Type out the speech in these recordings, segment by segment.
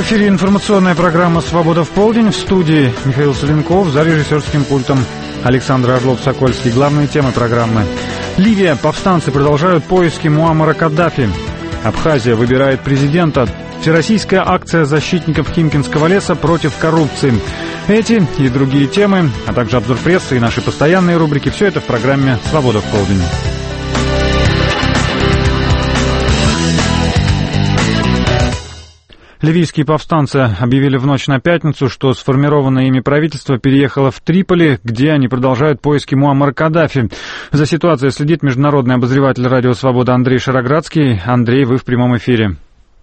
эфире информационная программа «Свобода в полдень». В студии Михаил Соленков, за режиссерским пультом Александр Орлов-Сокольский. Главные темы программы. Ливия. Повстанцы продолжают поиски Муаммара Каддафи. Абхазия выбирает президента. Всероссийская акция защитников Химкинского леса против коррупции. Эти и другие темы, а также обзор прессы и наши постоянные рубрики — все это в программе «Свобода в полдень». Ливийские повстанцы объявили в ночь на пятницу, что сформированное ими правительство переехало в Триполи, где они продолжают поиски Муаммара Каддафи. За ситуацией следит международный обозреватель радио «Свобода» Андрей Шароградский. Андрей, вы в прямом эфире.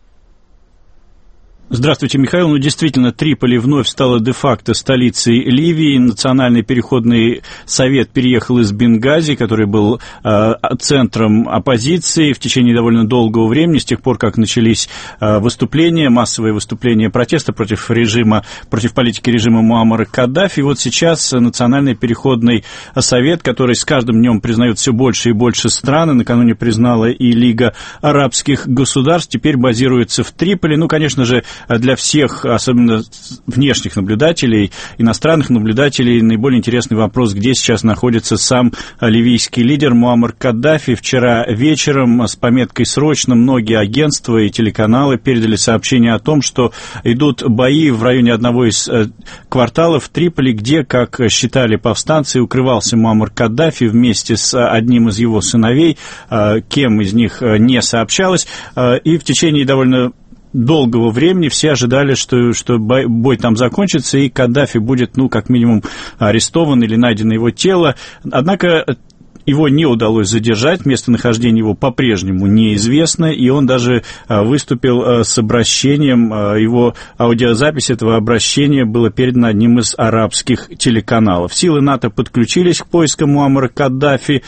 Здравствуйте, Михаил. Действительно, Триполи вновь стала де-факто столицей Ливии. Национальный переходный совет переехал из Бенгази, который был центром оппозиции в течение довольно долгого времени, с тех пор, как начались выступления, массовые выступления протеста против политики режима Муаммара Каддафи. И вот сейчас Национальный переходный совет, который с каждым днем признает все больше и больше стран, накануне признала и Лига арабских государств, теперь базируется в Триполи. Конечно же, для всех, особенно внешних наблюдателей, иностранных наблюдателей, наиболее интересный вопрос, где сейчас находится сам ливийский лидер Муаммар Каддафи. Вчера вечером с пометкой «Срочно» многие агентства и телеканалы передали сообщение о том, что идут бои в районе одного из кварталов Триполи, где, как считали повстанцы, укрывался Муаммар Каддафи вместе с одним из его сыновей, кем из них не сообщалось, и в течение довольно долгого времени все ожидали, что бой там закончится, и Каддафи будет, как минимум, арестован или найдено его тело. Однако его не удалось задержать, местонахождение его по-прежнему неизвестно, и он даже выступил с обращением, его аудиозапись этого обращения была передана одним из арабских телеканалов. Силы НАТО подключились к поискам Муаммара Каддафи,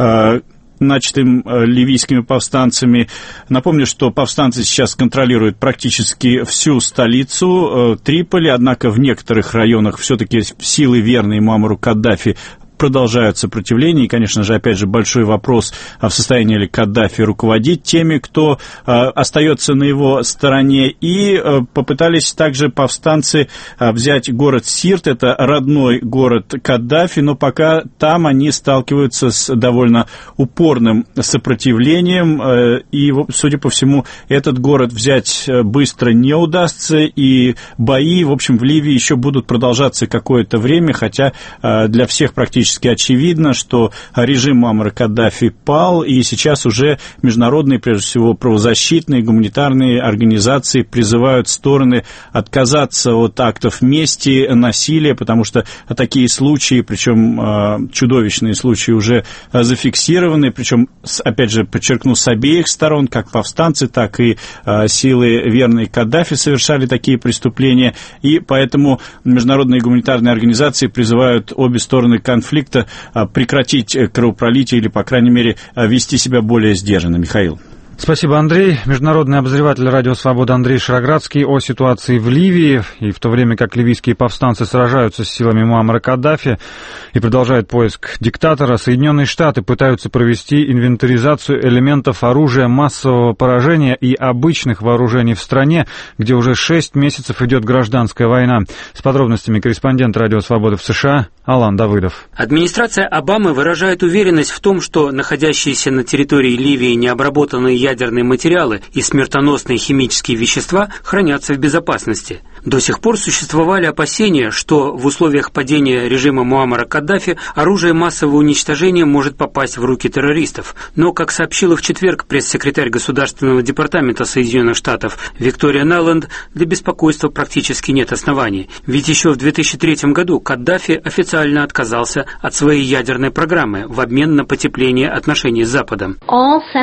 начатым ливийскими повстанцами. Напомню, что повстанцы сейчас контролируют практически всю столицу Триполи, однако в некоторых районах все-таки силы, верные Муаммару Каддафи, продолжают сопротивление, и, конечно же, опять же, большой вопрос, в состоянии ли Каддафи руководить теми, кто остается на его стороне, и попытались также повстанцы взять город Сирт, это родной город Каддафи, но пока там они сталкиваются с довольно упорным сопротивлением, и, судя по всему, этот город взять быстро не удастся, и бои, в общем, в Ливии еще будут продолжаться какое-то время, хотя для всех практически очевидно, что режим Муаммара Каддафи пал, и сейчас уже международные, прежде всего, правозащитные, гуманитарные организации призывают стороны отказаться от актов мести, насилия, потому что такие случаи, причем чудовищные случаи, уже зафиксированы, причем, опять же, подчеркну, с обеих сторон, как повстанцы, так и силы, верные Каддафи, совершали такие преступления, и поэтому международные гуманитарные организации призывают обе стороны конфликта прекратить кровопролитие или, по крайней мере, вести себя более сдержанно. Михаил. Спасибо, Андрей. Международный обозреватель радио «Свобода» Андрей Шароградский о ситуации в Ливии. И в то время как ливийские повстанцы сражаются с силами Муаммара Каддафи и продолжают поиск диктатора, Соединенные Штаты пытаются провести инвентаризацию элементов оружия массового поражения и обычных вооружений в стране, где уже 6 месяцев идет гражданская война. С подробностями корреспондент радио «Свобода» в США Алан Давыдов. Администрация Обамы выражает уверенность в том, что находящиеся на территории Ливии необработанные ядерные материалы и смертоносные химические вещества хранятся в безопасности. До сих пор существовали опасения, что в условиях падения режима Муаммара Каддафи оружие массового уничтожения может попасть в руки террористов. Но, как сообщила в четверг пресс-секретарь Государственного департамента Соединенных Штатов Виктория Наланд, для беспокойства практически нет оснований. Ведь еще в 2003 году Каддафи официально отказался от своей ядерной программы в обмен на потепление отношений с Западом.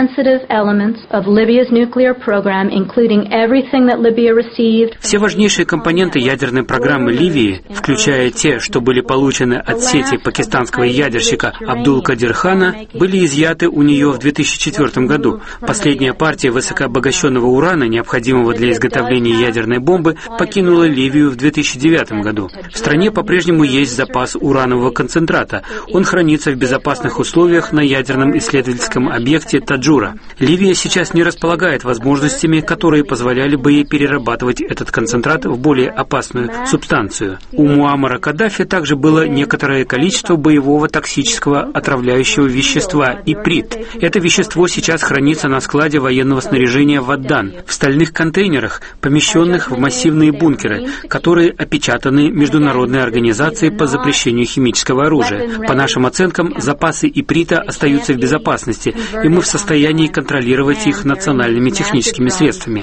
Все важнейшие компоненты ядерной программы Ливии, включая те, что были получены от сети пакистанского ядерщика Абдул-Кадир-Хана, были изъяты у нее в 2004 году. Последняя партия высокообогащенного урана, необходимого для изготовления ядерной бомбы, покинула Ливию в 2009 году. В стране по-прежнему есть запас уранового концентрата. Он хранится в безопасных условиях на ядерном исследовательском объекте Таджура. Ливия сейчас не располагает возможностями, которые позволяли бы ей перерабатывать этот концентрат в более опасную субстанцию. У Муаммара Каддафи также было некоторое количество боевого токсического отравляющего вещества иприт. Это вещество сейчас хранится на складе военного снаряжения в Аддан, в стальных контейнерах, помещенных в массивные бункеры, которые опечатаны Международной организацией по запрещению химического оружия. По нашим оценкам, запасы иприта остаются в безопасности, и мы в состоянии контролировать их национальными техническими средствами.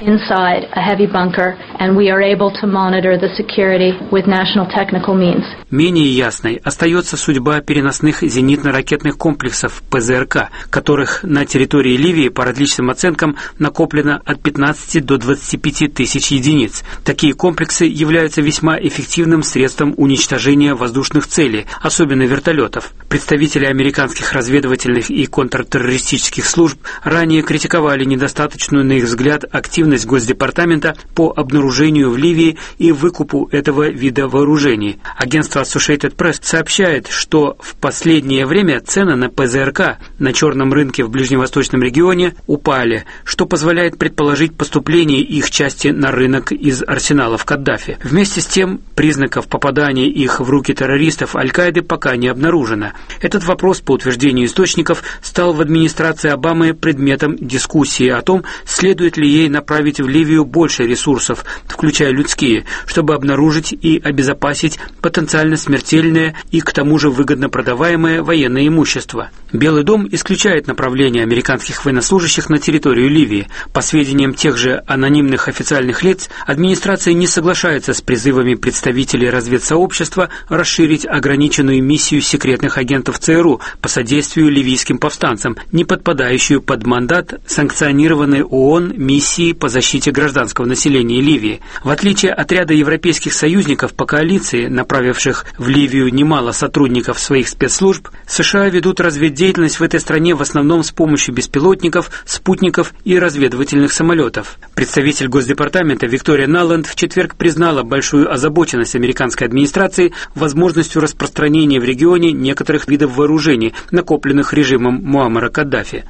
Менее ясной остается судьба переносных зенитно-ракетных комплексов ПЗРК, которых на территории Ливии по различным оценкам накоплено от 15 до 25 тысяч единиц. Такие комплексы являются весьма эффективным средством уничтожения воздушных целей, особенно вертолетов. Представители американских разведывательных и контртеррористических служб ранее критиковали недостаточную, на их взгляд, активность Госдепартамента по обнаружению в Ливии и выкупу этого вида вооружений. Агентство Associated Press сообщает, что в последнее время цены на ПЗРК на черном рынке в ближневосточном регионе упали, что позволяет предположить поступление их части на рынок из арсеналов Каддафи. Вместе с тем, признаков попадания их в руки террористов Аль-Каиды пока не обнаружено. Этот вопрос, по утверждению источников, стал в администрации Обамы предметом дискуссии о том, следует ли ей направить в Ливию больше ресурсов, включая людские, чтобы обнаружить и обезопасить потенциально смертельное и к тому же выгодно продаваемое военное имущество. Белый дом исключает направление американских военнослужащих на территорию Ливии. По сведениям тех же анонимных официальных лиц, администрация не соглашается с призывами представителей разведсообщества расширить ограниченную миссию секретных агентов ЦРУ по содействию ливийским повстанцам, не подпадающую под мандат санкционированной ООН миссии по защите гражданского населения Ливии. В отличие от ряда европейских союзников по коалиции, направивших в Ливию немало сотрудников своих спецслужб, США ведут разведдеятельность в этой стране в основном с помощью беспилотников, спутников и разведывательных самолетов. Представитель Госдепартамента Виктория Наланд в четверг признала большую озабоченность американской администрации возможностью распространения в регионе некоторых видов вооружений, накопленных режимом Муаммара Каддафи.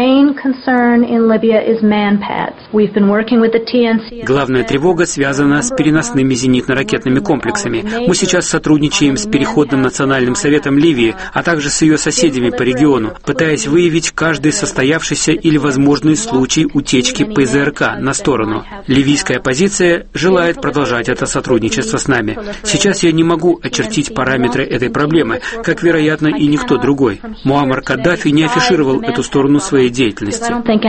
Главная тревога связана с переносными зенитно-ракетными комплексами. Мы сейчас сотрудничаем с Переходным национальным советом Ливии, а также с ее соседями по региону, пытаясь выявить каждый состоявшийся или возможный случай утечки ПЗРК на сторону. Ливийская оппозиция желает продолжать это сотрудничество с нами. Сейчас я не могу очертить параметры этой проблемы, как, вероятно, и никто другой. Муаммар Каддафи не афишировал эту сторону своей деятельности.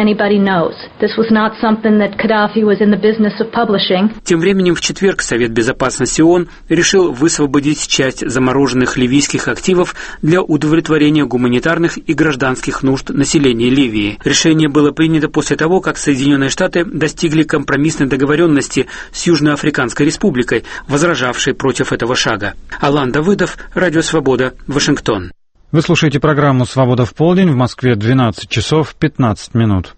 Тем временем в четверг Совет Безопасности ООН решил высвободить часть замороженных ливийских активов для удовлетворения гуманитарных и гражданских нужд населения Ливии. Решение было принято после того, как Соединенные Штаты достигли компромиссной договоренности с Южноафриканской Республикой, возражавшей против этого шага. Алан Давыдов, Радио Свобода, Вашингтон. Вы слушаете программу «Свобода в полдень», в Москве 12 часов 15 минут.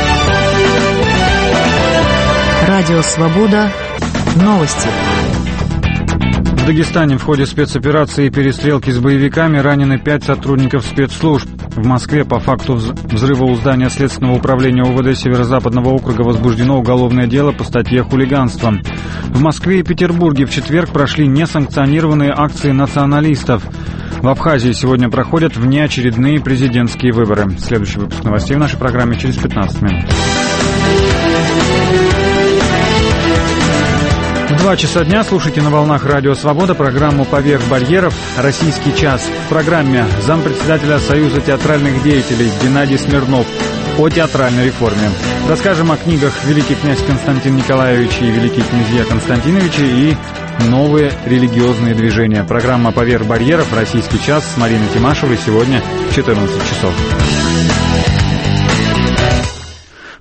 Радио «Свобода». Новости. В Дагестане в ходе спецоперации и перестрелки с боевиками ранены 5 сотрудников спецслужб. В Москве по факту взрыва у здания Следственного управления УВД Северо-Западного округа возбуждено уголовное дело по статье «Хулиганство». В Москве и Петербурге в четверг прошли несанкционированные акции националистов. В Абхазии сегодня проходят внеочередные президентские выборы. Следующий выпуск новостей в нашей программе через 15 минут. В 2 часа дня слушайте на волнах Радио Свобода программу «Поверх барьеров. Российский час». В программе зампредседателя Союза театральных деятелей Геннадий Смирнов о театральной реформе. Расскажем о книгах «Великий князь Константин Николаевич» и «Великие князья Константиновичи» и «Новые религиозные движения». Программа «Поверх барьеров. Российский час» с Мариной Тимашевой сегодня в 14 часов. В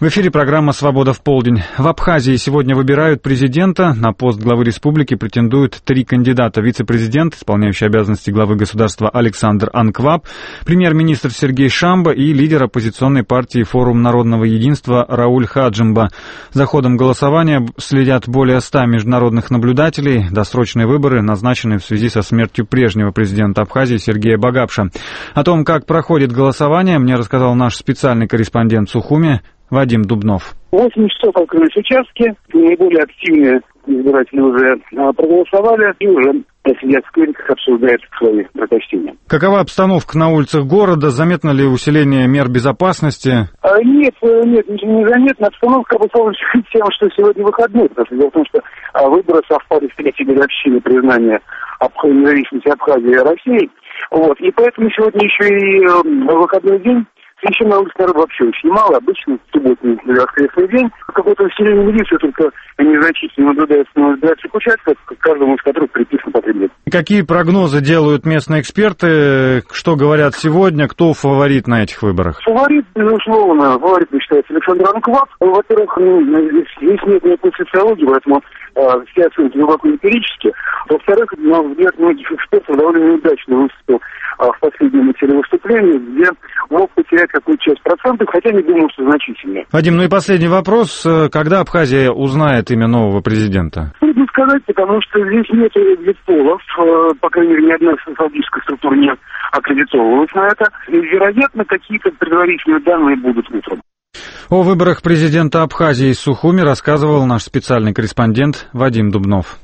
В эфире программа «Свобода в полдень». В Абхазии сегодня выбирают президента. На пост главы республики претендуют 3 кандидата. Вице-президент, исполняющий обязанности главы государства Александр Анкваб, премьер-министр Сергей Шамба и лидер оппозиционной партии «Форум народного единства» Рауль Хаджимба. За ходом голосования следят более 100 международных наблюдателей. Досрочные выборы назначены в связи со смертью прежнего президента Абхазии Сергея Багапша. О том, как проходит голосование, мне рассказал наш специальный корреспондент в Сухуми Вадим Дубнов. 8 часов открылись участки, наиболее активные избиратели уже проголосовали и уже сидят в сквериках, обсуждают свои предпочтения. Какова обстановка на улицах города? Заметно ли усиление мер безопасности? Нет, ничего не заметно. Обстановка обусловлена тем, что сегодня выходной, потому что дело в том, что выборы совпали с 3-й годовщиной признания независимости Абхазии и России. Вот. И поэтому сегодня еще и выходной день. Еще на улице народ вообще очень мало. Обычно субботний воскресный день. Какое-то усиление милиции только незначительно наблюдается на избирательных участках, каждому из которых приписан потребитель. Какие прогнозы делают местные эксперты? Что говорят сегодня? Кто фаворит на этих выборах? Фаворит, безусловно, считается Александр Анкваб. Во-первых, здесь нет никакой социологии, поэтому все оценки глубоко эмпирические. Во-вторых, на взгляд многих экспертов довольно неудачно выступил в последнем телевыступлении, где мог потерять какую-то часть процентов, хотя не думаю, что значительно. Вадим, и последний вопрос. Когда Абхазия узнает имя нового президента? Трудно сказать, потому что здесь нет ветполов, по крайней мере, ни одна социологическая структура не аккредитовалась на это. И, вероятно, какие-то предварительные данные будут утром. О выборах президента Абхазии из Сухуми рассказывал наш специальный корреспондент Вадим Дубнов.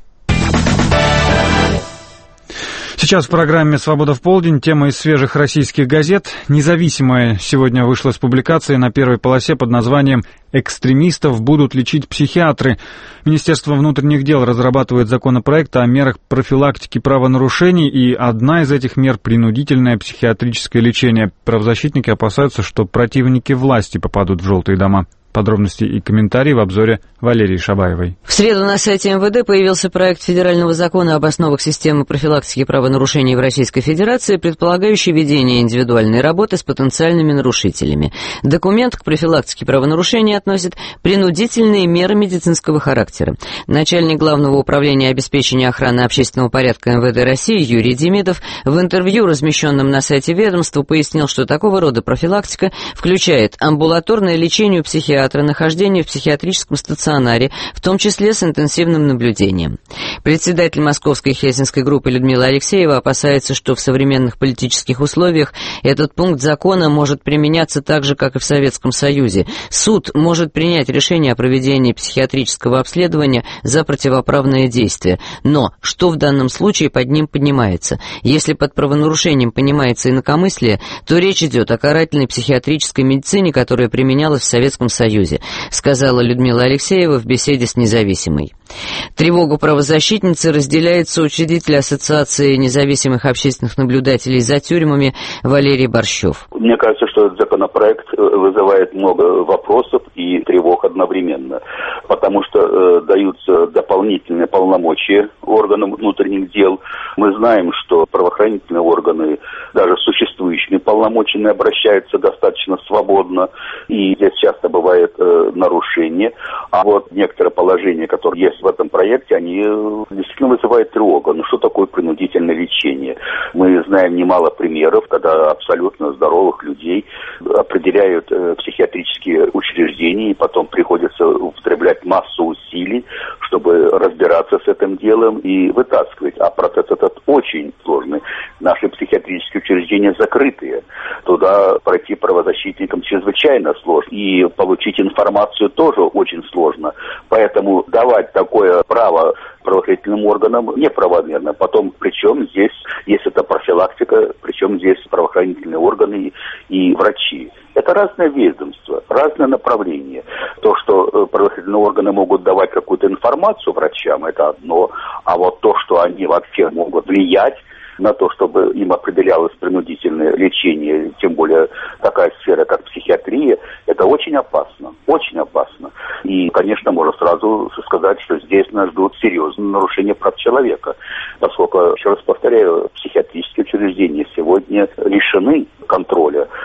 Сейчас в программе «Свобода в полдень» тема из свежих российских газет. «Независимая» сегодня вышла с публикацией на первой полосе под названием «Экстремистов будут лечить психиатры». Министерство внутренних дел разрабатывает законопроект о мерах профилактики правонарушений, и одна из этих мер – принудительное психиатрическое лечение. Правозащитники опасаются, что противники власти попадут в желтые дома. Подробности и комментарии в обзоре Валерии Шабаевой. В среду на сайте МВД появился проект федерального закона об основах системы профилактики правонарушений в Российской Федерации, предполагающий ведение индивидуальной работы с потенциальными нарушителями. Документ к профилактике правонарушений относит принудительные меры медицинского характера. Начальник Главного управления обеспечения охраны общественного порядка МВД России Юрий Демидов в интервью, размещенном на сайте ведомства, пояснил, что такого рода профилактика включает амбулаторное лечение у психиатра, нахождение в психиатрическом стационаре, в том числе с интенсивным наблюдением. Председатель Московской Хельсинской группы Людмила Алексеева опасается, что в современных политических условиях этот пункт закона может применяться так же, как и в Советском Союзе. Суд может принять решение о проведении психиатрического обследования за противоправное действие. Но что в данном случае под ним понимается? Если под правонарушением понимается инакомыслие, то речь идет о карательной психиатрической медицине, которая применялась в Советском Союзе, сказала Людмила Алексеева в беседе с «Независимой». Тревогу правозащитницы разделяет соучредитель Ассоциации независимых общественных наблюдателей за тюрьмами Валерий Борщев. Мне кажется, что этот законопроект вызывает много вопросов и тревог одновременно, потому что даются дополнительные полномочия органам внутренних дел. Мы знаем, что правоохранительные органы даже с существующими полномочиями обращаются достаточно свободно, и здесь часто бывает нарушение. А вот некоторые положения, которые есть в этом проекте, они действительно вызывают тревогу. Ну что такое принудительное лечение? Мы знаем немало примеров, когда абсолютно здоровых людей определяют психиатрические учреждения, и потом приходится употреблять массу усилий, чтобы разбираться с этим делом и вытаскивать. А процесс этот очень сложный. Наши психиатрические учреждения закрытые. Туда пройти правозащитникам чрезвычайно сложно. И получить информацию тоже очень сложно. Поэтому давать такое право правоохранительным органам неправомерно. Потом, причем здесь, если это профилактика, причем здесь правоохранительные органы и врачи. Это разное ведомство, разное направление. То, что правоохранительные органы могут давать какую-то информацию врачам, это одно. А вот то, что они вообще могут влиять на то, чтобы им определялось принудительное лечение, тем более такая сфера, как психиатрия, это очень опасно, очень опасно. И, конечно, можно сразу сказать, что здесь нас ждут серьезные нарушения прав человека, поскольку, еще раз повторяю, психиатрические учреждения сегодня лишены контроля. То положение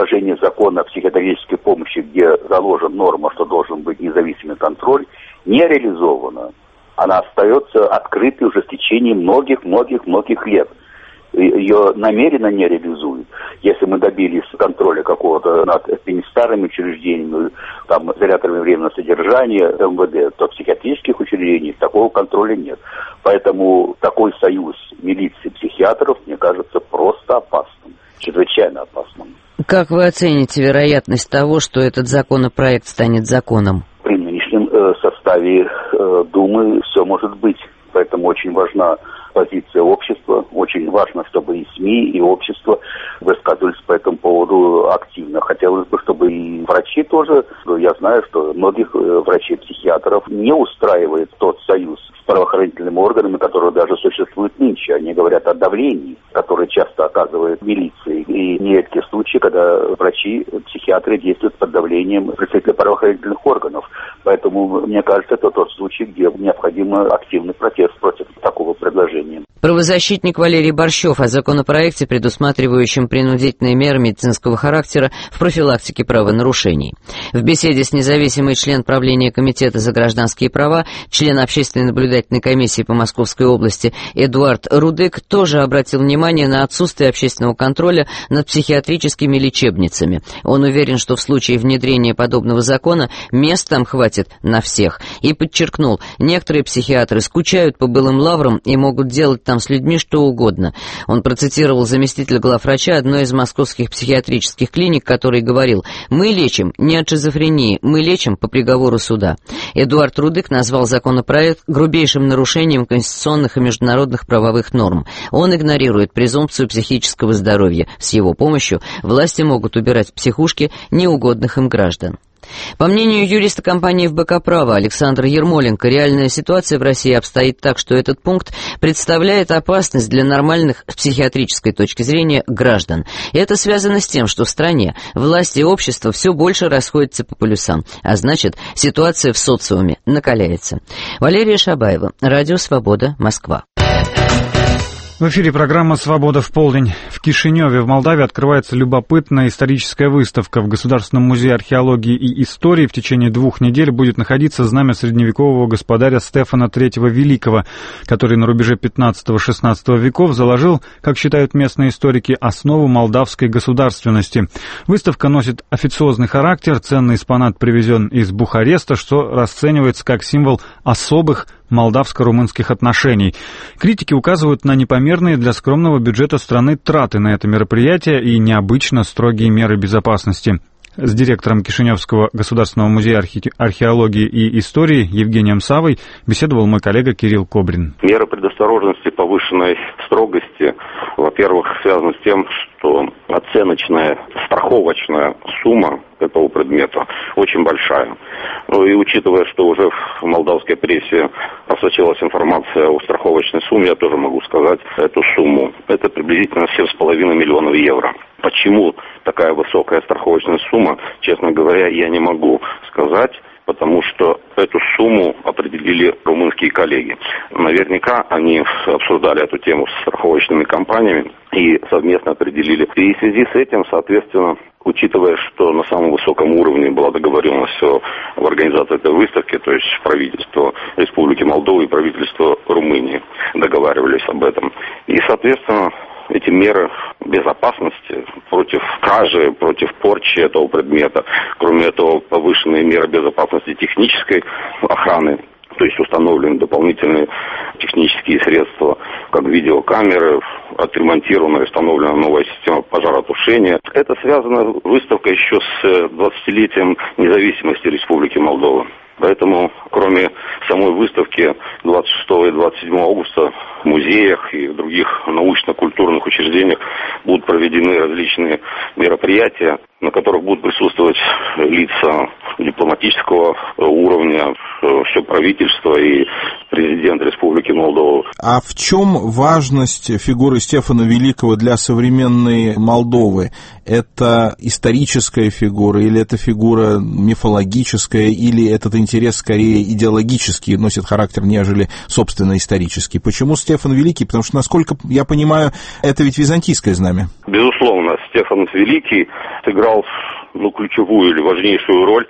предложение закона о психиатрической помощи, где заложена норма, что должен быть независимый контроль, не реализована. Она остается открытой уже в течение многих лет. Ее намеренно не реализуют. Если мы добились контроля какого-то над этими старыми учреждениями, там, изоляторами временного содержания, МВД, то в психиатрических учреждениях такого контроля нет. Поэтому такой союз милиции и психиатров, мне кажется, просто опасным, чрезвычайно опасным. Как вы оцените вероятность того, что этот законопроект станет законом? При нынешнем составе Думы все может быть. Поэтому очень важна позиция общества. Очень важно, чтобы и СМИ, и общество высказывались по этому поводу активно. Хотелось бы, чтобы и врачи тоже. Я знаю, что многих врачей-психиатров не устраивает тот союз с правоохранительными органами, который даже существует нынче. Они говорят о давлении, которое часто оказывает милиция. И нередки случаи, когда врачи, психиатры действуют под давлением представителей правоохранительных органов. Поэтому, мне кажется, это тот случай, где необходим активный протест против такого предложения. Правозащитник Валерий Борщев о законопроекте, предусматривающем принудительные меры медицинского характера в профилактике правонарушений. В беседе с независимый член правления Комитета за гражданские права, член Общественной наблюдательной комиссии по Московской области Эдуард Рудык тоже обратил внимание на отсутствие общественного контроля над психиатрическими лечебницами. Он уверен, что в случае внедрения подобного закона мест там хватит на всех. И подчеркнул, некоторые психиатры скучают по былым лаврам и могут делать там с людьми что угодно. Он процитировал заместителя главврача одной из московских психиатрических клиник, который говорил: «Мы лечим не от шизофрении, мы лечим по приговору суда». Эдуард Рудык назвал законопроект грубейшим нарушением конституционных и международных правовых норм. Он игнорирует презумпцию психического здоровья. С его помощью власти могут убирать в психушки неугодных им граждан. По мнению юриста компании ФБК «Право» Александра Ермоленко, реальная ситуация в России обстоит так, что этот пункт представляет опасность для нормальных с психиатрической точки зрения граждан. И это связано с тем, что в стране власть и общество все больше расходятся по полюсам, а значит, ситуация в социуме накаляется. Валерия Шабаева, Радио Свобода, Москва. В эфире программа «Свобода в полдень». В Кишиневе, в Молдавии, открывается любопытная историческая выставка. В Государственном музее археологии и истории в течение 2 недель будет находиться знамя средневекового господаря Стефана III Великого, который на рубеже 15-16 веков заложил, как считают местные историки, основу молдавской государственности. Выставка носит официозный характер, ценный экспонат привезен из Бухареста, что расценивается как символ особых молдавско-румынских отношений. Критики указывают на непомерные для скромного бюджета страны траты на это мероприятие и необычно строгие меры безопасности. С директором Кишиневского государственного музея археологии и истории Евгением Савой беседовал мой коллега Кирилл Кобрин. Меры предосторожности повышенной строгости, во-первых, связаны с тем, что оценочная, страховочная сумма этого предмета очень большая. Ну и учитывая, что уже в молдавской прессе просочилась информация о страховочной сумме, я тоже могу сказать эту сумму. Это приблизительно 7,5 миллионов евро. Почему такая высокая страховочная сумма, честно говоря, я не могу сказать, потому что эту сумму определили румынские коллеги. Наверняка они обсуждали эту тему с страховочными компаниями и совместно определили. И в связи с этим, соответственно, учитывая, что на самом высоком уровне была договоренность в организации этой выставки, то есть правительство Республики Молдова и правительство Румынии договаривались об этом. И, соответственно, эти меры безопасности против кражи, против порчи этого предмета, кроме этого, повышенные меры безопасности технической охраны, то есть установлены дополнительные технические средства, как видеокамеры, отремонтирована и установлена новая система пожаротушения. Это связано выставка еще с 20-летием независимости Республики Молдова. Поэтому, кроме самой выставки 26 и 27 августа в музеях и в других научно-культурных учреждениях будут проведены различные мероприятия, на которых будут присутствовать лица дипломатического уровня, все правительство и президент Республики Молдова. А в чем важность фигуры Стефана Великого для современной Молдовы? Это историческая фигура, или это фигура мифологическая, или этот интерес скорее идеологический, носит характер, нежели собственно исторический? Почему Стефан Великий? Потому что, насколько я понимаю, это ведь византийское знамя. Безусловно, Стефан Великий сыграл ключевую или важнейшую роль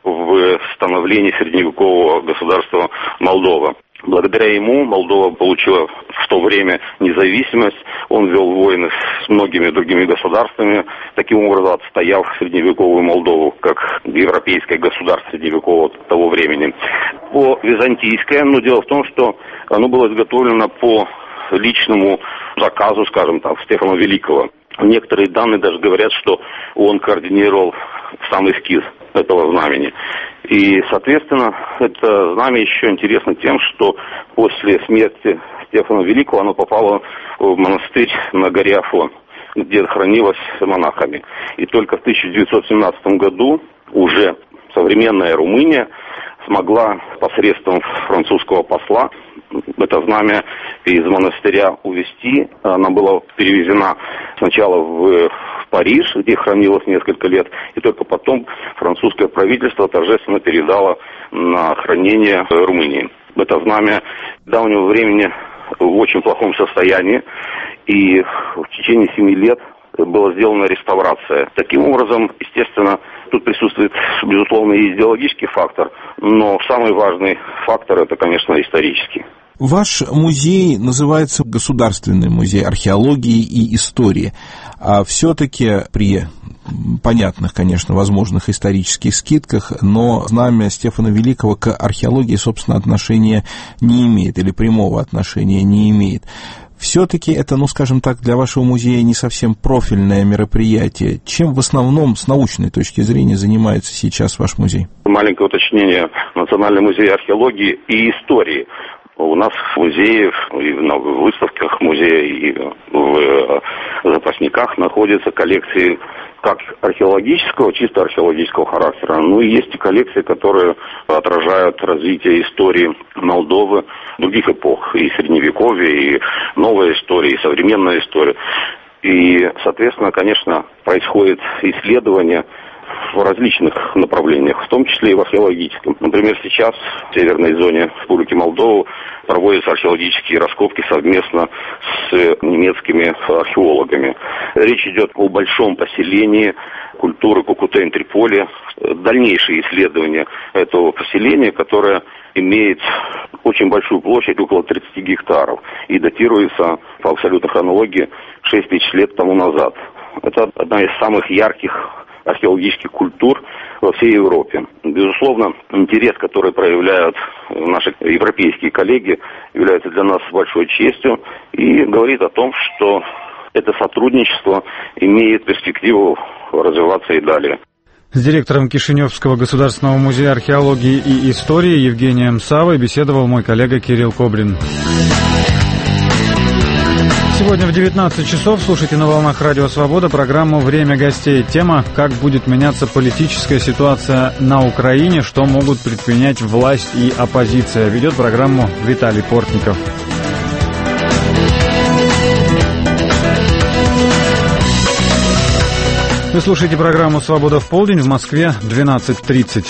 в становлении средневекового государства Молдова. Благодаря ему Молдова получила в то время независимость, он вел войны с многими другими государствами, таким образом отстоял средневековую Молдову как европейское государство средневекового того времени. По византийское, но дело в том, что оно было изготовлено по личному заказу, скажем так, Стефана Великого. Некоторые данные даже говорят, что он координировал сам эскиз этого знамени. И, соответственно, это знамя еще интересно тем, что после смерти Стефана Великого оно попало в монастырь на горе Афон, где хранилось монахами. И только в 1917 году уже современная Румыния смогла посредством французского посла это знамя из монастыря увезти. Она была перевезена сначала в Париж, где хранилось несколько лет, и только потом французское правительство торжественно передало на хранение Румынии. Это знамя давнего времени в очень плохом состоянии, и в течение 7 лет была сделана реставрация. Таким образом, естественно, тут присутствует, безусловно, и идеологический фактор, но самый важный фактор – это, конечно, исторический. Ваш музей называется Государственный музей археологии и истории. А все-таки при понятных, конечно, возможных исторических скидках, но знамя Стефана Великого к археологии, собственно, отношения не имеет, или прямого отношения не имеет. Все-таки это, скажем так, для вашего музея не совсем профильное мероприятие. Чем в основном с научной точки зрения занимается сейчас ваш музей? Маленькое уточнение. Национальный музей археологии и истории. У нас в музее, и на выставках музея, и в запасниках находятся коллекции как археологического, чисто археологического характера, и есть и коллекции, которые отражают развитие истории Молдовы других эпох, и Средневековья, и новая история, и современная история. И, соответственно, конечно, происходит исследование в различных направлениях, в том числе и в археологическом. Например, сейчас в северной зоне Республики Молдова проводятся археологические раскопки совместно с немецкими археологами. Речь идет о большом поселении культуры Кукутен-Триполи. Дальнейшие исследования этого поселения, которое имеет очень большую площадь, около 30 гектаров, и датируется по абсолютной хронологии 6 тысяч лет тому назад. Это одна из самых ярких археологических культур во всей Европе. Безусловно, интерес, который проявляют наши европейские коллеги, является для нас большой честью и говорит о том, что это сотрудничество имеет перспективу развиваться и далее. С директором Кишиневского государственного музея археологии и истории Евгением Савой беседовал мой коллега Кирилл Кобрин. Сегодня в 19 часов слушайте на волнах Радио Свобода программу «Время гостей». Тема «Как будет меняться политическая ситуация на Украине, что могут предпринять власть и оппозиция». Ведет программу Виталий Портников. Вы слушаете программу «Свобода в полдень», в Москве 12:30.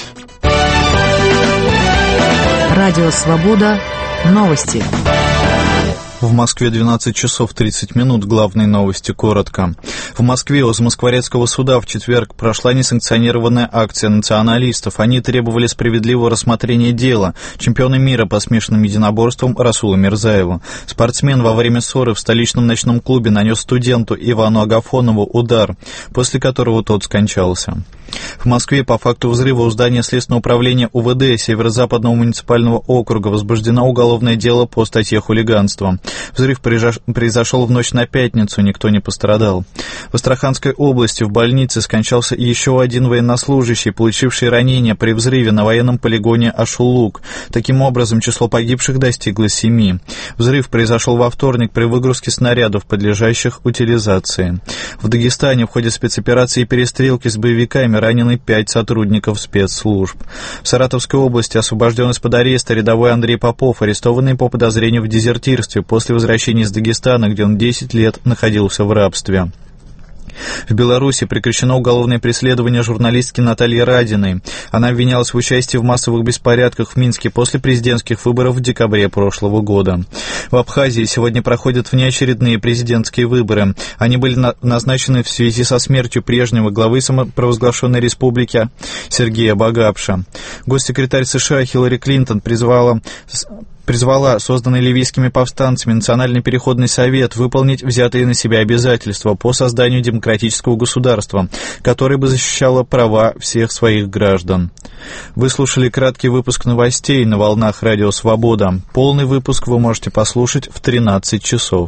Радио Свобода. Новости. В Москве 12 часов 30 минут. Главные новости коротко. В Москве у Замоскворецкого суда в четверг прошла несанкционированная акция националистов. Они требовали справедливого рассмотрения дела чемпиона мира по смешанным единоборствам Расула Мирзаева. Спортсмен во время ссоры в столичном ночном клубе нанес студенту Ивану Агафонову удар, после которого тот скончался. В Москве по факту взрыва у здания Следственного управления УВД Северо-Западного муниципального округа возбуждено уголовное дело по статье «Хулиганство». Взрыв произошел в ночь на пятницу, никто не пострадал. В Астраханской области в больнице скончался еще один военнослужащий, получивший ранения при взрыве на военном полигоне Ашулук. Таким образом, число погибших достигло 7. Взрыв произошел во вторник при выгрузке снарядов, подлежащих утилизации. В Дагестане в ходе спецоперации и перестрелки с боевиками ранены 5 сотрудников спецслужб. В Саратовской области освобожден из-под ареста рядовой Андрей Попов, арестованный по подозрению в дезертирстве после возвращения из Дагестана, где он 10 лет находился в рабстве. В Беларуси прекращено уголовное преследование журналистки Натальи Радиной. Она обвинялась в участии в массовых беспорядках в Минске после президентских выборов в декабре прошлого года. В Абхазии сегодня проходят внеочередные президентские выборы. Они были назначены в связи со смертью прежнего главы самопровозглашенной республики Сергея Багапша. Госсекретарь США Хиллари Клинтон призвала созданный ливийскими повстанцами Национальный переходный совет выполнить взятые на себя обязательства по созданию демократического государства, которое бы защищало права всех своих граждан. Вы слушали краткий выпуск новостей на волнах Радио Свобода. Полный выпуск вы можете послушать в 13 часов.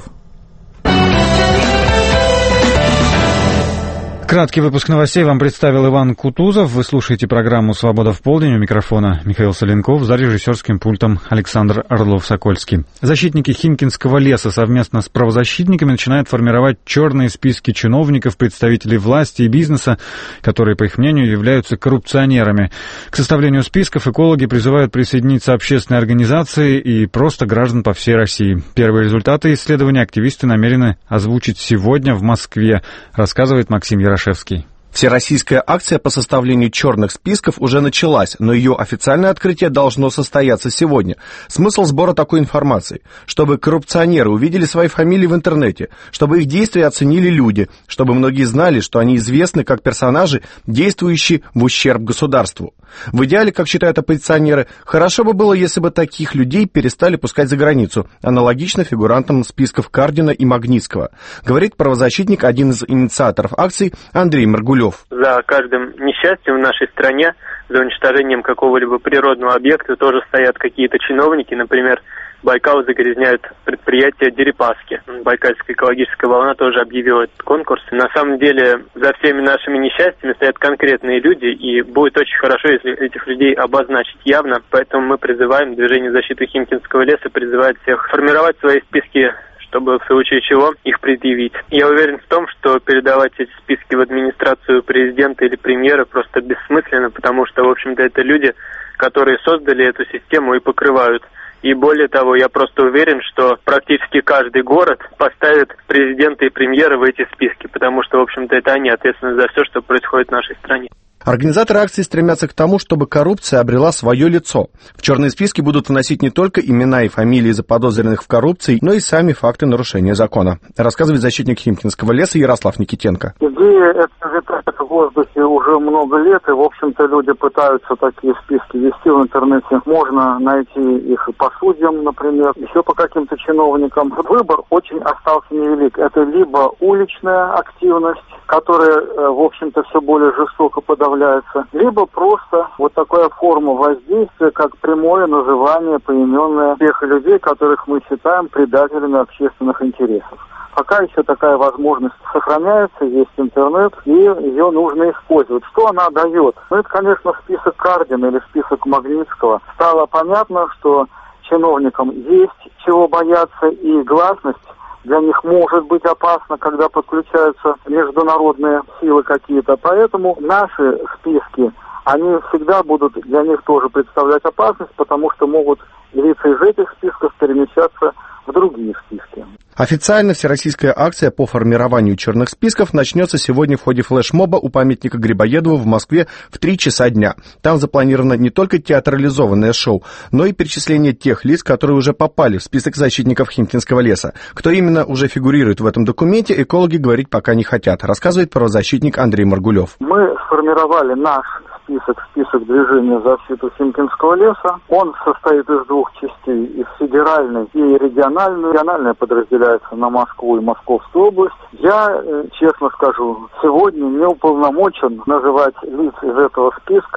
Краткий выпуск новостей вам представил Иван Кутузов. Вы слушаете программу «Свобода в полдень». У микрофона Михаил Соленков, за режиссерским пультом Александр Орлов-Сокольский. Защитники Химкинского леса совместно с правозащитниками начинают формировать черные списки чиновников, представителей власти и бизнеса, которые, по их мнению, являются коррупционерами. К составлению списков экологи призывают присоединиться общественные организации и просто граждан по всей России. Первые результаты исследования активисты намерены озвучить сегодня в Москве, рассказывает Максим Ярошевский. Всероссийская акция по составлению черных списков уже началась, но ее официальное открытие должно состояться сегодня. Смысл сбора такой информации: чтобы коррупционеры увидели свои фамилии в интернете, чтобы их действия оценили люди, чтобы многие знали, что они известны как персонажи, действующие в ущерб государству. В идеале, как считают оппозиционеры, хорошо бы было, если бы таких людей перестали пускать за границу, аналогично фигурантам списков Кардина и Магнитского, говорит правозащитник, один из инициаторов акции Андрей Маргулев. За каждым несчастьем в нашей стране, за уничтожением какого-либо природного объекта тоже стоят какие-то чиновники. Например, Байкал загрязняют предприятие Дерипаски. Байкальская экологическая волна тоже объявила этот конкурс. На самом деле, за всеми нашими несчастьями стоят конкретные люди, и будет очень хорошо, если этих людей обозначить явно. Поэтому мы призываем, Движение защиты Химкинского леса призывает всех формировать свои списки, чтобы в случае чего их предъявить. Я уверен в том, что передавать эти списки в администрацию президента или премьера просто бессмысленно, потому что, в общем-то, это люди, которые создали эту систему и покрывают. И более того, я просто уверен, что практически каждый город поставит президента и премьера в эти списки, потому что, в общем-то, это они ответственны за все, что происходит в нашей стране. Организаторы акции стремятся к тому, чтобы коррупция обрела свое лицо. В черные списки будут вносить не только имена и фамилии заподозренных в коррупции, но и сами факты нарушения закона, рассказывает защитник Химкинского леса Ярослав Никитенко. Идея эта витает в воздухе уже много лет, и, в общем-то, люди пытаются такие списки вести в интернете. Можно найти их по судьям, например, еще по каким-то чиновникам. Выбор очень остался невелик. Это либо уличная активность, которая, в общем-то, все более жестоко подавляется, либо просто вот такая форма воздействия, как прямое называние поименное тех людей, которых мы считаем предателями общественных интересов. Пока еще такая возможность сохраняется, есть интернет, и ее нужно использовать. Что она дает? Ну, это, конечно, список Кардина или список Магнитского. Стало понятно, что чиновникам есть чего бояться, и гласность для них может быть опасно, когда подключаются международные силы какие-то. Поэтому наши списки, они всегда будут для них тоже представлять опасность, потому что могут лица из этих списков перемещаться в другие списки. Официально всероссийская акция по формированию черных списков начнется сегодня в ходе флешмоба у памятника Грибоедову в Москве в 3 часа дня. Там запланировано не только театрализованное шоу, но и перечисление тех лиц, которые уже попали в список защитников Химкинского леса. Кто именно уже фигурирует в этом документе, экологи говорить пока не хотят, рассказывает правозащитник Андрей Маргулев. Мы сформировали наш список Движения защиты Химкинского леса. Он состоит из 2 частей, из федеральной и региональной. Региональная подразделяется на Москву и Московскую область. Я, честно скажу, сегодня не уполномочен называть лиц из этого списка.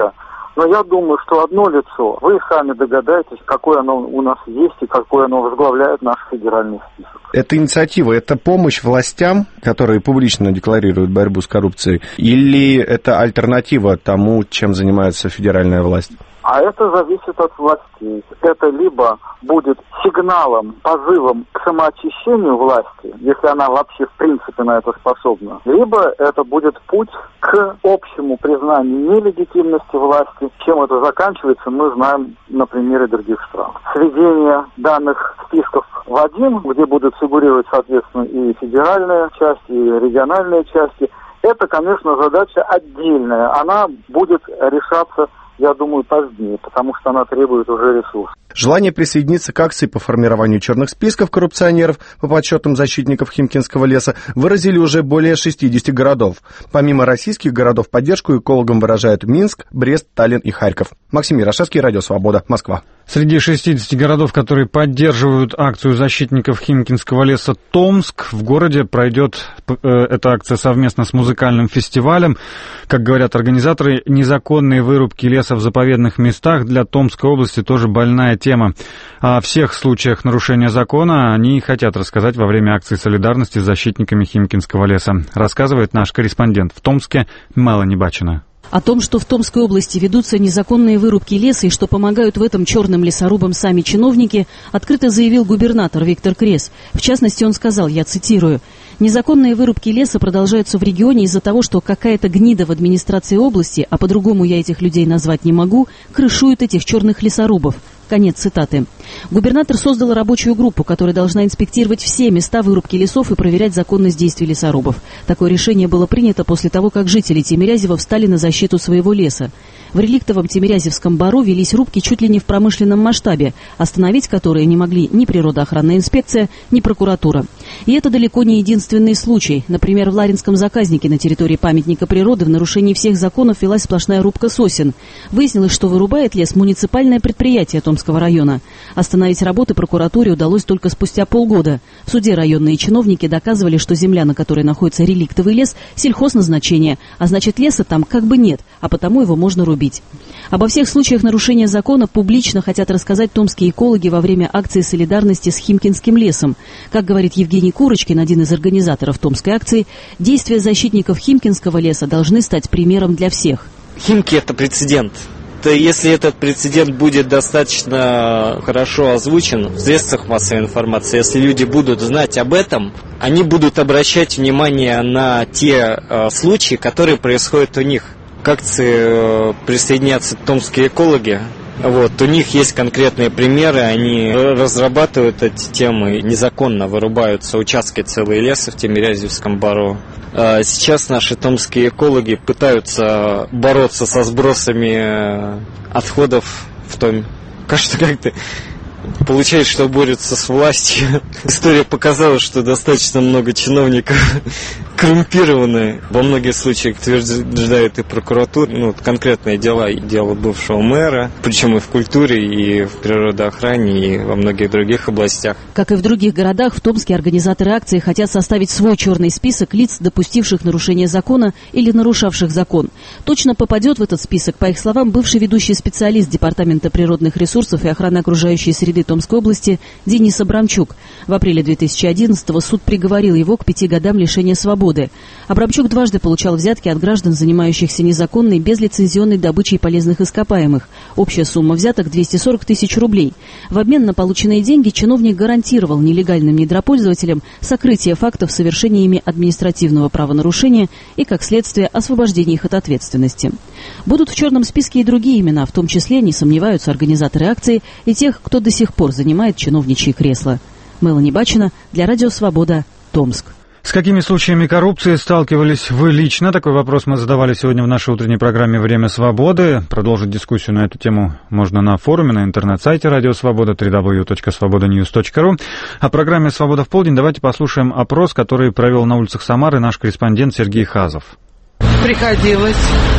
Но я думаю, что одно лицо, вы сами догадаетесь, какое оно у нас есть и какое оно возглавляет наш федеральный список. Это инициатива, это помощь властям, которые публично декларируют борьбу с коррупцией, или это альтернатива тому, чем занимается федеральная власть? А это зависит от властей. Это либо будет сигналом, позывом к самоочищению власти, если она вообще в принципе на это способна, либо это будет путь к общему признанию нелегитимности власти. Чем это заканчивается, мы знаем на примере других стран. Сведение данных списков в один, где будут фигурировать, соответственно, и федеральная часть, и региональные части, это, конечно, задача отдельная. Она будет решаться, я думаю, позднее, потому что она требует уже ресурсов. Желание присоединиться к акции по формированию черных списков коррупционеров по подсчетам защитников Химкинского леса выразили уже более 60 городов. Помимо российских городов, поддержку экологам выражают Минск, Брест, Таллин и Харьков. Максим Ярошевский, Радио Свобода, Москва. Среди 60 городов, которые поддерживают акцию защитников Химкинского леса, Томск. В городе пройдет эта акция совместно с музыкальным фестивалем. Как говорят организаторы, незаконные вырубки леса в заповедных местах для Томской области тоже больная тема. О всех случаях нарушения закона они хотят рассказать во время акции солидарности с защитниками Химкинского леса. Рассказывает наш корреспондент в Томске Мелани Бачина. О том, что в Томской области ведутся незаконные вырубки леса и что помогают в этом черным лесорубам сами чиновники, открыто заявил губернатор Виктор Крес. В частности, он сказал, я цитирую, «Незаконные вырубки леса продолжаются в регионе из-за того, что какая-то гнида в администрации области, а по-другому я этих людей назвать не могу, крышует этих черных лесорубов». Конец цитаты. Губернатор создал рабочую группу, которая должна инспектировать все места вырубки лесов и проверять законность действий лесорубов. Такое решение было принято после того, как жители Тимирязева встали на защиту своего леса. В реликтовом Тимирязевском бару велись рубки чуть ли не в промышленном масштабе, остановить которые не могли ни природоохранная инспекция, ни прокуратура. И это далеко не единственный случай. Например, в Ларинском заказнике на территории памятника природы в нарушении всех законов велась сплошная рубка сосен. Выяснилось, что вырубает лес муниципальное предприятие Томского района. Остановить работы прокуратуре удалось только спустя полгода. В суде районные чиновники доказывали, что земля, на которой находится реликтовый лес, сельхозназначение, а значит леса там как бы нет, а потому его можно рубить. Обо всех случаях нарушения закона публично хотят рассказать томские экологи во время акции солидарности с Химкинским лесом. Как говорит Евгений Курочкин, один из организаторов томской акции, действия защитников Химкинского леса должны стать примером для всех. Химки – это прецедент. Если этот прецедент будет достаточно хорошо озвучен в средствах массовой информации, если люди будут знать об этом, они будут обращать внимание на те случаи, которые происходят у них. К акции присоединятся томские экологи. У них есть конкретные примеры, они разрабатывают эти темы, незаконно вырубаются участки целые леса в Тимирязевском бару. Сейчас наши томские экологи пытаются бороться со сбросами отходов в Томе. Кажется, как-то получается, что борются с властью. История показала, что достаточно много чиновников коррумпированы. Во многих случаях утверждает и прокуратура, конкретные дела, и дело бывшего мэра, причем и в культуре, и в природоохране, и во многих других областях. Как и в других городах, в Томске организаторы акции хотят составить свой черный список лиц, допустивших нарушение закона или нарушавших закон. Точно попадет в этот список, по их словам, бывший ведущий специалист Департамента природных ресурсов и охраны окружающей среды Томской области Денис Абрамчук. В апреле 2011-го суд приговорил его к 5 годам лишения свободы. Абрамчук дважды получал взятки от граждан, занимающихся незаконной безлицензионной добычей полезных ископаемых. Общая сумма взяток 240 тысяч рублей. В обмен на полученные деньги чиновник гарантировал нелегальным недропользователям сокрытие фактов совершения ими административного правонарушения и, как следствие, освобождение их от ответственности. Будут в черном списке и другие имена, в том числе, не сомневаются организаторы акции и тех, кто до сих пор занимает чиновничьи кресла. Мелани Бачина для Радио Свобода, Томск. С какими случаями коррупции сталкивались вы лично? Такой вопрос мы задавали сегодня в нашей утренней программе «Время свободы». Продолжить дискуссию на эту тему можно на форуме, на интернет-сайте Радио Свобода, www.svobodanews.ru. О программе «Свобода в полдень» давайте послушаем опрос, который провел на улицах Самары наш корреспондент Сергей Хазов. Приходилось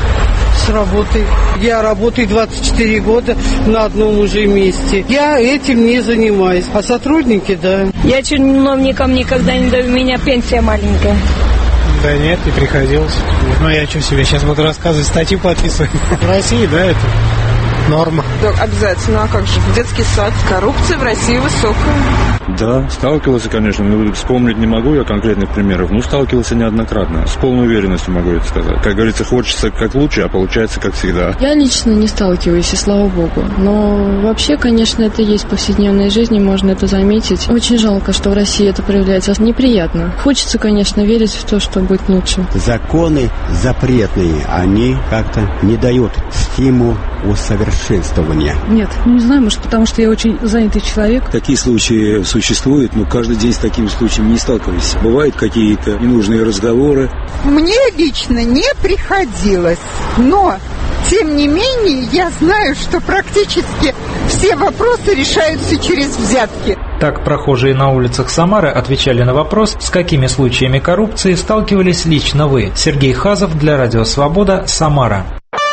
с работой. Я работаю 24 года на одном уже месте. Я этим не занимаюсь. А сотрудники, да. Я чиновникам никогда не даю, у меня пенсия маленькая. Да нет, не приходилось. Ну, я что себе сейчас буду рассказывать, статью подписывать. В России, да, это норма. Да, обязательно. А как же? Детский сад. Коррупция в России высокая. Да, сталкивался, конечно. Но вспомнить не могу я конкретных примеров. Но сталкивался неоднократно. С полной уверенностью могу это сказать. Как говорится, хочется как лучше, а получается как всегда. Я лично не сталкиваюсь, и слава богу. Но вообще, конечно, это есть в повседневной жизни, можно это заметить. Очень жалко, что в России это проявляется. Неприятно. Хочется, конечно, верить в то, что будет лучше. Законы запретные, они как-то не дают стимул усовершенствования. Нет, не знаю, может, потому что я очень занятый человек. Такие случаи существуют, но каждый день с такими случаями не сталкивались. Бывают какие-то ненужные разговоры. Мне лично не приходилось, но, тем не менее, я знаю, что практически все вопросы решаются через взятки. Так прохожие на улицах Самары отвечали на вопрос, с какими случаями коррупции сталкивались лично вы. Сергей Хазов для Радио Свобода, Самара.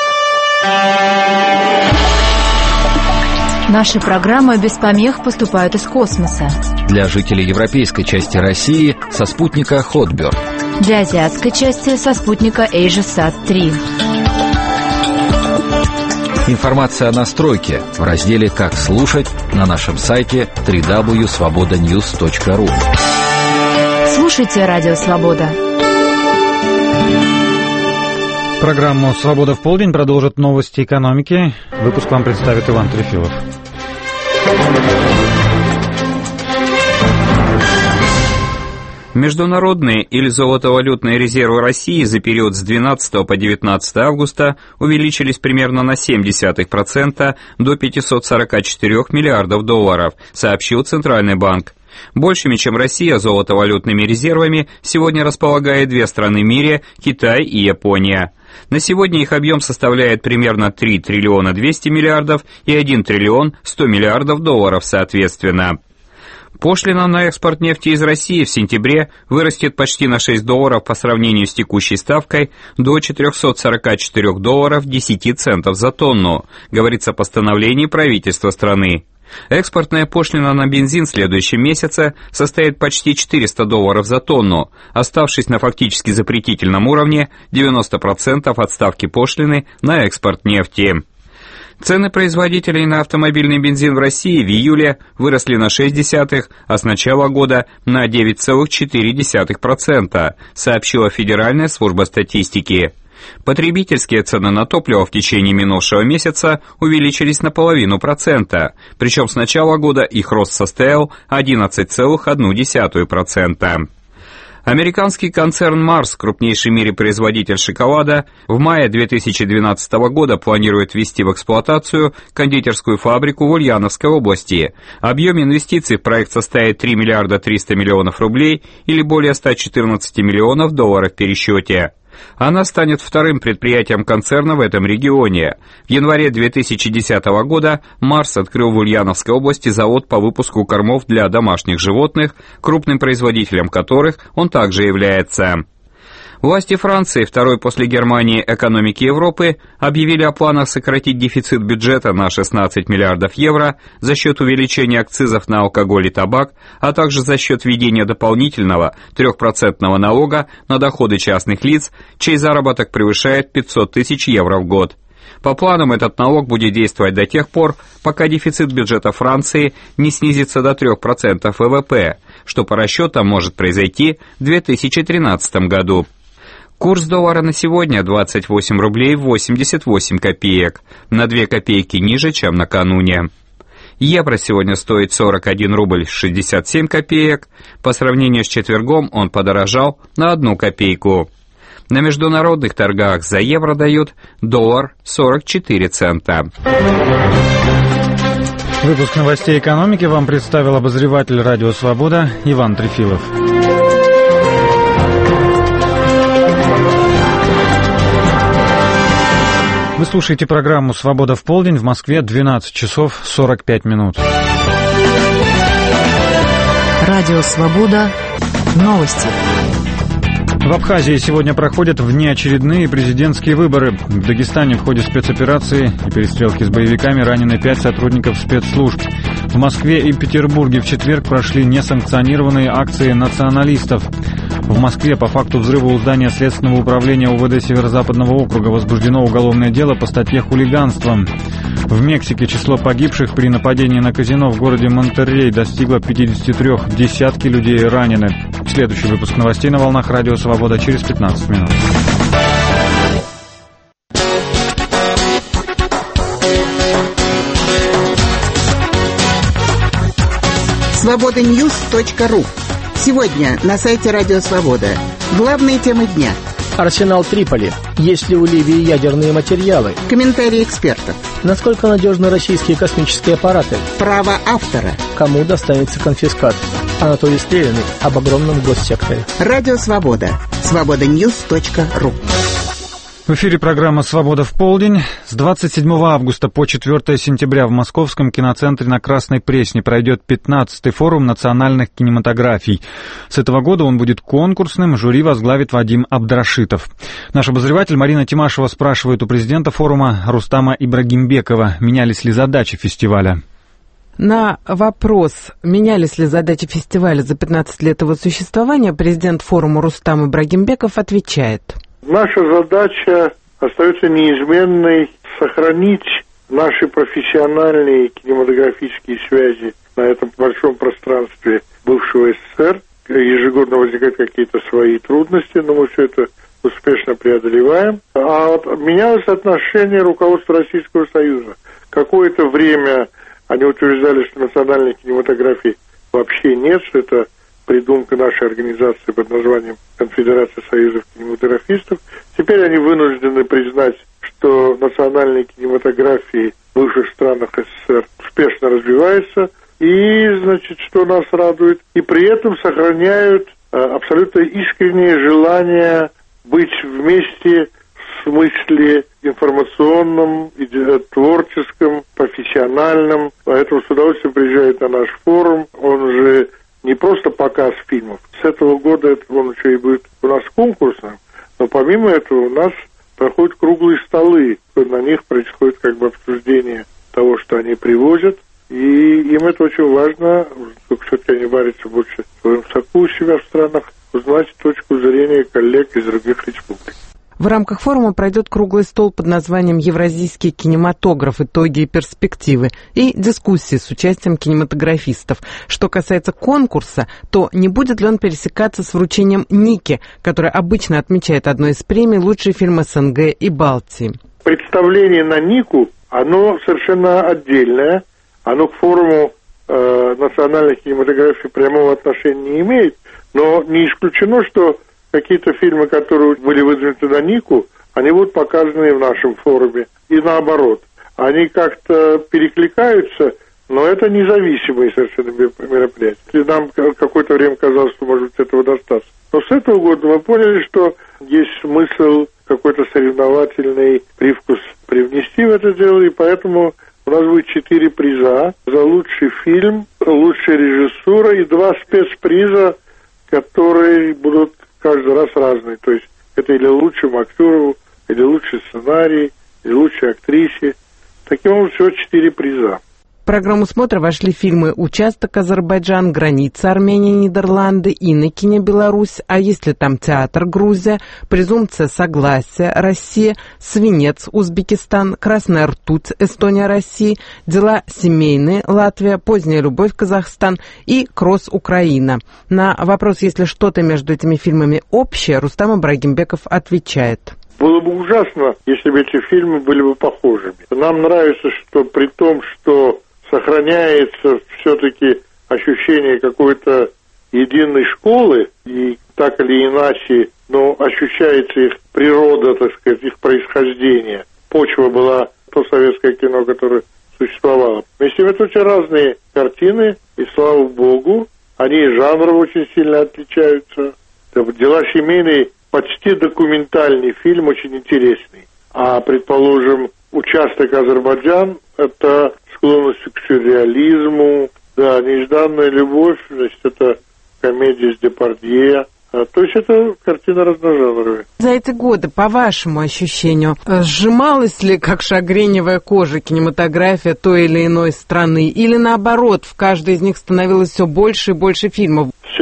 Наши программы без помех поступают из космоса. Для жителей европейской части России со спутника Hotbird. Для азиатской части со спутника AsiaSat-3. Информация о настройке в разделе «Как слушать» на нашем сайте www.svobodanews.ru. Слушайте Радио Свобода. Программу «Свобода в полдень» продолжат новости экономики. Выпуск вам представит Иван Трефилов. Международные или золотовалютные резервы России за период с 12 по 19 августа увеличились примерно на 0,7% до 544 миллиардов долларов, сообщил Центральный банк. Большими, чем Россия, золотовалютными резервами сегодня располагает две страны в мире – Китай и Япония. На сегодня их объем составляет примерно 3 триллиона 200 миллиардов и 1 триллион 100 миллиардов долларов соответственно. Пошлина на экспорт нефти из России в сентябре вырастет почти на $6 по сравнению с текущей ставкой до $444 10 центов за тонну, говорится в постановлении правительства страны. Экспортная пошлина на бензин в следующем месяце составит почти $400 за тонну, оставшись на фактически запретительном уровне 90% от ставки пошлины на экспорт нефти. Цены производителей на автомобильный бензин в России в июле выросли на 0,6%, а с начала года на 9,4%, сообщила Федеральная служба статистики. Потребительские цены на топливо в течение минувшего месяца увеличились на 0,5%, причем с начала года их рост составил 11,1%. Американский концерн Марс, крупнейший в мире производитель шоколада, в мае 2012 года планирует ввести в эксплуатацию кондитерскую фабрику в Ульяновской области. Объем инвестиций в проект составит 3 миллиарда 300 миллионов рублей или более 114 миллионов долларов в пересчете. Она станет вторым предприятием концерна в этом регионе. В январе 2010 года Марс открыл в Ульяновской области завод по выпуску кормов для домашних животных, крупным производителем которых он также является. Власти Франции, второй после Германии экономики Европы, объявили о планах сократить дефицит бюджета на 16 миллиардов евро за счет увеличения акцизов на алкоголь и табак, а также за счет введения дополнительного 3% налога на доходы частных лиц, чей заработок превышает 500 тысяч евро в год. По планам, этот налог будет действовать до тех пор, пока дефицит бюджета Франции не снизится до 3% ВВП, что по расчетам может произойти в 2013 году. Курс доллара на сегодня 28 рублей 88 копеек, на 2 копейки ниже, чем накануне. Евро сегодня стоит 41 рубль 67 копеек, по сравнению с четвергом он подорожал на 1 копейку. На международных торгах за евро дают $1.44. Выпуск новостей экономики вам представил обозреватель «Радио Свобода» Иван Трефилов. Вы слушаете программу «Свобода в полдень», в Москве 12 часов 45 минут. Радио «Свобода». Новости. В Абхазии сегодня проходят внеочередные президентские выборы. В Дагестане в ходе спецоперации и перестрелки с боевиками ранены 5 сотрудников спецслужб. В Москве и Петербурге в четверг прошли несанкционированные акции националистов. В Москве по факту взрыва у здания Следственного управления УВД Северо-Западного округа возбуждено уголовное дело по статье «Хулиганство». В Мексике число погибших при нападении на казино в городе Монтеррей достигло 53, десятки людей ранены. Следующий выпуск новостей на волнах Радио Свобода через 15 минут. Свободаnews.ру. Сегодня на сайте Радио Свобода. Главные темы дня. Арсенал Триполи. Есть ли у Ливии ядерные материалы? Комментарии экспертов. Насколько надежны российские космические аппараты? Право автора. Кому достанется конфискат? Анатолий Стрелянный об огромном госсекторе. Радио Свобода. Свободаnews.ру. В эфире программа «Свобода в полдень». С 27 августа по 4 сентября в Московском киноцентре на Красной Пресне пройдет 15-й форум национальных кинематографий. С этого года он будет конкурсным, жюри возглавит Вадим Абдрашитов. Наш обозреватель Марина Тимашева спрашивает у президента форума Рустама Ибрагимбекова, менялись ли задачи фестиваля. На вопрос, менялись ли задачи фестиваля за 15 лет его существования, президент форума Рустам Ибрагимбеков отвечает. Наша задача остается неизменной — сохранить наши профессиональные кинематографические связи на этом большом пространстве бывшего СССР. Ежегодно возникают какие-то свои трудности, но мы все это успешно преодолеваем. А менялось отношение руководства Российского Союза. Какое-то время они утверждали, что национальной кинематографии вообще нет, что это придумка нашей организации под названием Конфедерация союзов кинематографистов. Теперь они вынуждены признать, что национальные кинематографии в бывших странах СССР успешно развиваются, и, значит, что нас радует, и при этом сохраняют абсолютно искреннее желание быть вместе в смысле информационном, творческом, профессиональном. Поэтому с удовольствием приезжает на наш форум. Он же не просто показ фильмов. С этого года он еще и будет у нас конкурсным, но помимо этого у нас проходят круглые столы. На них происходит как бы обсуждение того, что они привозят. И им это очень важно, только все-таки они варятся больше в своем соку у себя в странах, узнать точку зрения коллег из других республик. В рамках форума пройдет круглый стол под названием «Евразийский кинематограф. Итоги и перспективы» и дискуссии с участием кинематографистов. Что касается конкурса, то не будет ли он пересекаться с вручением Ники, которое обычно отмечает одной из премий «Лучший фильм СНГ и Балтии». Представление на Нику, оно совершенно отдельное. Оно к форуму национальной кинематографии прямого отношения не имеет, но не исключено, что какие-то фильмы, которые были выдвинуты на Нику, они будут показаны в нашем форуме. И наоборот. Они как-то перекликаются, но это независимые совершенно мероприятия. Нам какое-то время казалось, что, может быть, этого достаточно. Но с этого года мы поняли, что есть смысл какой-то соревновательный привкус привнести в это дело, и поэтому у нас будет 4 приза за лучший фильм, лучшая режиссура и 2 спецприза, которые будут каждый раз разные. То есть это или лучшему актеру, или лучший сценарий, или лучшей актрисе. Таким образом, всего 4 приза. В программу смотра вошли фильмы «Участок Азербайджан», «Граница Армения, Нидерланды», «Инокиня, Беларусь», «А если там театр, Грузия», «Презумпция согласия, Россия», «Свинец, Узбекистан», «Красная ртуть, Эстония, Россия», «Дела семейные, Латвия», «Поздняя любовь, Казахстан» и «Кросс, Украина». На вопрос, есть ли что-то между этими фильмами общее, Рустам Ибрагимбеков отвечает. Было бы ужасно, если бы эти фильмы были бы похожими. Нам нравится, что при том, что сохраняется все-таки ощущение какой-то единой школы, и так или иначе, но ощущается их природа, так сказать, их происхождение. Почва была то советское кино, которое существовало. Вместе в это очень разные картины, и слава богу, они жанрово очень сильно отличаются. «Дела семейные» почти документальный фильм, очень интересный. А, предположим, «Участок Азербайджан» — это склонностью к сюрреализму, да, «Нежданная любовь», значит, это комедия с Депардье. То есть это картина разножанровая. За эти годы, по вашему ощущению, сжималась ли, как шагреневая кожа, кинематография той или иной страны? Или наоборот, в каждой из них становилось все больше и больше фильмов?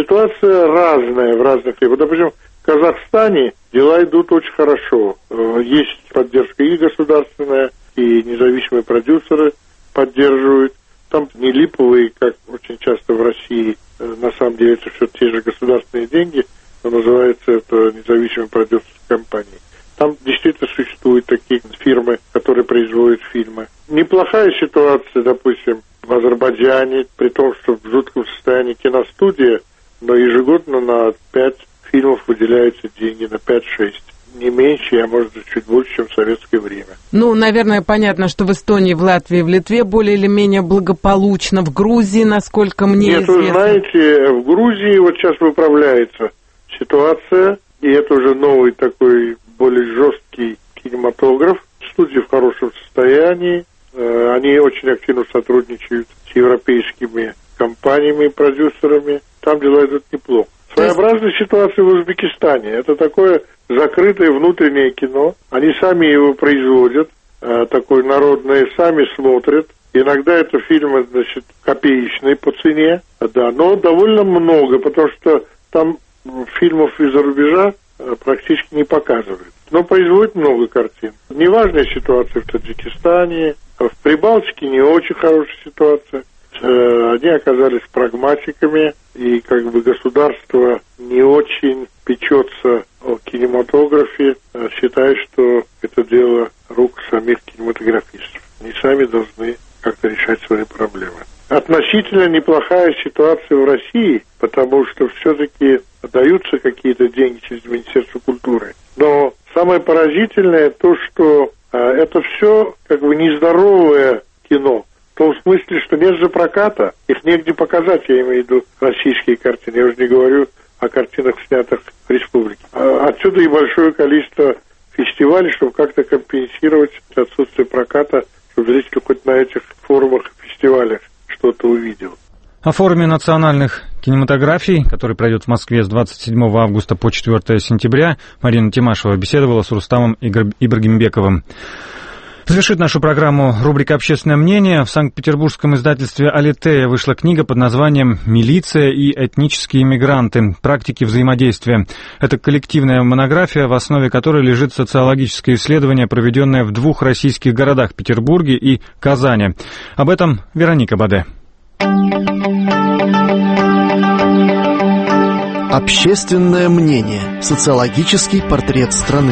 Ситуация разная в разных регионах. Допустим, в Казахстане дела идут очень хорошо. Есть поддержка и государственная, и независимые продюсеры поддерживают. Там не липовые, как очень часто в России. На самом деле это все те же государственные деньги, но называется это независимой продюсерской компанией. Там действительно существуют такие фирмы, которые производят фильмы. Неплохая ситуация, допустим, в Азербайджане, при том, что в жутком состоянии киностудия, но ежегодно на 5 фильмов выделяются деньги, на 5-6. Не меньше, а может быть чуть больше, чем в советское время. Ну, наверное, понятно, что в Эстонии, в Латвии, в Литве более или менее благополучно. В Грузии, насколько мне известно... Вы знаете, в Грузии вот сейчас выправляется ситуация, и это уже новый такой более жесткий кинематограф. Студии в хорошем состоянии. Они очень активно сотрудничают с европейскими компаниями и продюсерами. Там дела идут неплохо. Своеобразная ситуация в Узбекистане. Это такое закрытое внутреннее кино. Они сами его производят, такое народное, сами смотрят. Иногда это фильмы, значит, копеечные по цене, да, но довольно много, потому что там фильмов из-за рубежа практически не показывают. Но производят много картин. Неважная ситуация в Таджикистане, в Прибалтике не очень хорошая ситуация. Они оказались прагматиками, и как бы государство не очень печется о кинематографе, считая, что это дело рук самих кинематографистов. Они сами должны как-то решать свои проблемы. Относительно неплохая ситуация в России, потому что все-таки даются какие-то деньги через Министерство культуры. Но самое поразительное то, что это все как бы нездоровое кино. В том смысле, что нет же проката, их негде показать, я имею в виду российские картины. Я уже не говорю о картинах, снятых в республике. Отсюда и большое количество фестивалей, чтобы как-то компенсировать отсутствие проката, чтобы зритель хоть на этих форумах и фестивалях что-то увидел. О форуме национальных кинематографий, который пройдет в Москве с 27 августа по 4 сентября, Марина Тимашева беседовала с Рустамом Ибрагимбековым. Завершит нашу программу рубрика «Общественное мнение». В Санкт-Петербургском издательстве «Алитея» вышла книга под названием «Милиция и этнические мигранты. Практики взаимодействия». Это коллективная монография, в основе которой лежит социологическое исследование, проведенное в 2 российских городах – Петербурге и Казани. Об этом Вероника Баде. Общественное мнение. Социологический портрет страны.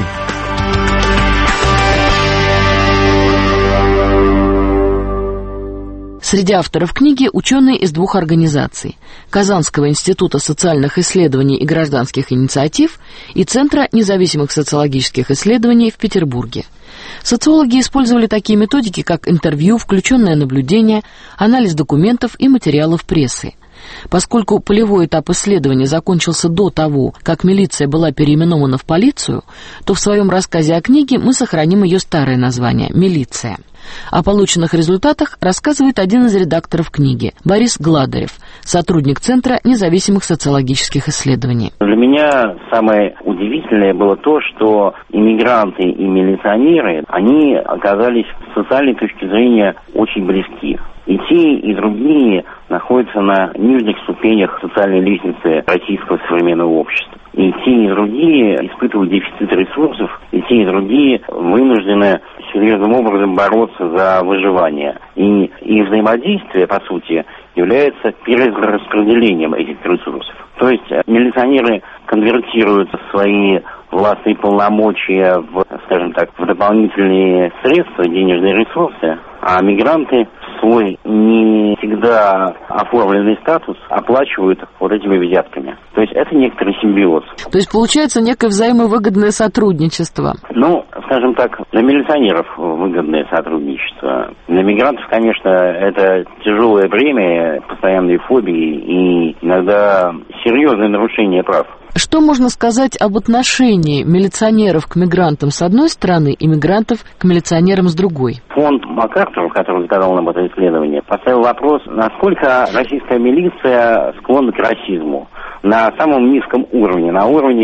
Среди авторов книги ученые из 2 организаций – Казанского института социальных исследований и гражданских инициатив и Центра независимых социологических исследований в Петербурге. Социологи использовали такие методики, как интервью, включенное наблюдение, анализ документов и материалов прессы. Поскольку полевой этап исследования закончился до того, как милиция была переименована в полицию, то в своем рассказе о книге мы сохраним ее старое название – «Милиция». О полученных результатах рассказывает один из редакторов книги – Борис Гладарев, сотрудник Центра независимых социологических исследований. Для меня самое удивительное было то, что иммигранты и милиционеры, они оказались с социальной точки зрения очень близки. И те, и другие находятся на нижних ступенях социальной лестницы российского современного общества. И те, и другие испытывают дефицит ресурсов, и те, и другие вынуждены серьезным образом бороться за выживание. И взаимодействие, по сути, является перераспределением этих ресурсов. То есть милиционеры конвертируют свои властные полномочия в, скажем так, в дополнительные средства, денежные ресурсы, а мигранты свой не всегда оформленный статус оплачивают вот этими взятками. То есть это некоторый симбиоз. То есть получается некое взаимовыгодное сотрудничество. Ну, скажем так, для милиционеров выгодное сотрудничество. Для мигрантов, конечно, это тяжелое бремя, постоянные фобии и иногда серьезные нарушения прав. Что можно сказать об отношении милиционеров к мигрантам с одной стороны и мигрантов к милиционерам с другой? Фонд МакАртура, который заказал нам это исследование, поставил вопрос, насколько российская милиция склонна к расизму. На самом низком уровне, на уровне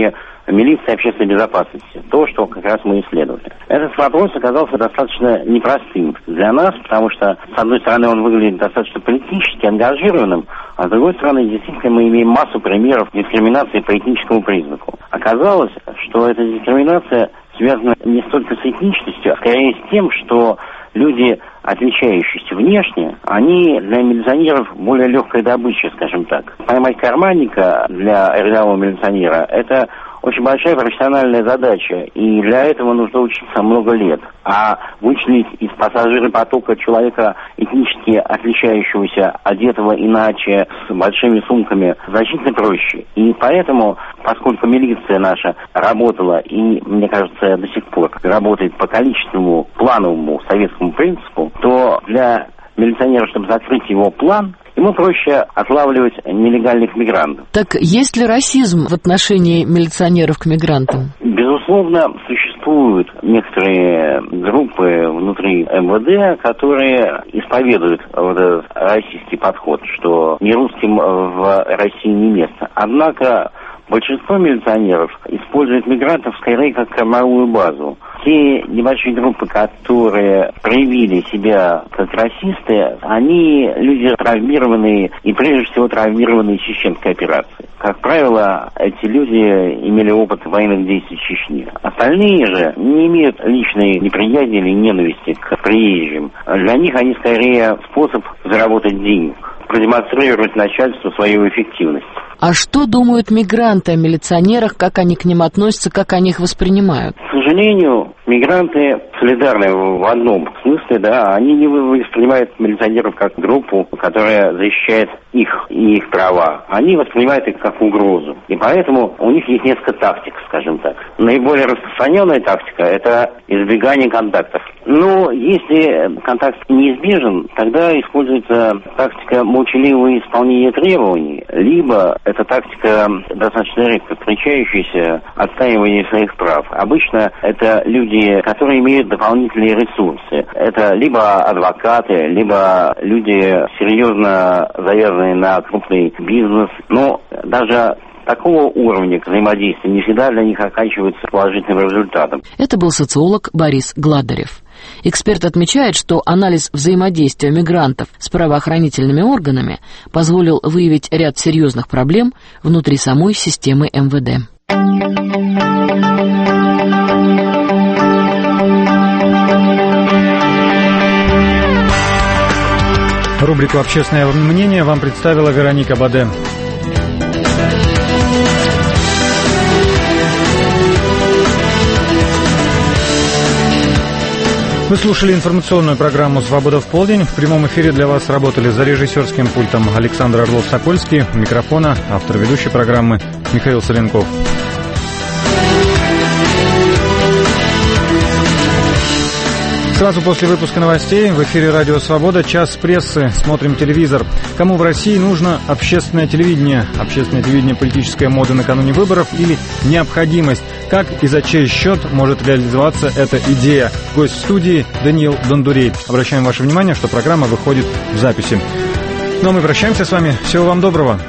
милиции общественной безопасности. То, что как раз мы исследовали. Этот вопрос оказался достаточно непростым для нас, потому что, с одной стороны, он выглядит достаточно политически ангажированным, а с другой стороны, действительно, мы имеем массу примеров дискриминации по этническому признаку. Оказалось, что эта дискриминация связана не столько с этничностью, а скорее с тем, что люди, отличающиеся внешне, они для милиционеров более легкая добыча, скажем так. Поймать карманника для рядового милиционера – это очень большая профессиональная задача, и для этого нужно учиться много лет. А вычленить из пассажиропотока человека, этнически отличающегося, одетого иначе, с большими сумками, значительно проще. И поэтому, поскольку милиция наша работала, и, мне кажется, до сих пор работает по количественному, плановому советскому принципу, то для милиционера, чтобы закрыть его план, ему проще отлавливать нелегальных мигрантов. Так есть ли расизм в отношении милиционеров к мигрантам? Безусловно, существуют некоторые группы внутри МВД, которые исповедуют вот этот российский подход, что не русским в России не место. Однако большинство милиционеров используют мигрантов скорее как кормовую базу. Те небольшие группы, которые проявили себя как расисты, они люди травмированные, и прежде всего травмированные чеченской операцией. Как правило, эти люди имели опыт военных действий в Чечне. Остальные же не имеют личной неприязни или ненависти к приезжим. Для них они скорее способ заработать денег, продемонстрировать начальству свою эффективность. А что думают мигранты о милиционерах, как они к ним относятся, как они их воспринимают? К сожалению, мигранты солидарны в одном смысле, да, они не воспринимают милиционеров как группу, которая защищает их и их права. Они воспринимают их как угрозу. И поэтому у них есть несколько тактик, скажем так. Наиболее распространенная тактика – это избегание контактов. Но если контакт неизбежен, тогда используется тактика молчаливого исполнения требований, либо это тактика достаточно редко встречающаяся отстаивание своих прав. Обычно это люди, которые имеют дополнительные ресурсы. Это либо адвокаты, либо люди серьезно завязанные на крупный бизнес. Но даже такого уровня взаимодействия не всегда для них оканчивается положительным результатом. Это был социолог Борис Гладарев. Эксперт отмечает, что анализ взаимодействия мигрантов с правоохранительными органами позволил выявить ряд серьезных проблем внутри самой системы МВД. Рубрику «Общественное мнение» вам представила Вероника Баде. Вы слушали информационную программу «Свобода в полдень». В прямом эфире для вас работали за режиссерским пультом Александр Орлов-Сокольский, у микрофона автор ведущей программы Михаил Соленков. Сразу после выпуска новостей в эфире «Радио Свобода» час прессы. Смотрим телевизор. Кому в России нужно общественное телевидение? Общественное телевидение – политическая мода накануне выборов или необходимость? Как и за чей счет может реализоваться эта идея? Гость студии Даниил Дондурей. Обращаем ваше внимание, что программа выходит в записи. Ну а мы прощаемся с вами. Всего вам доброго.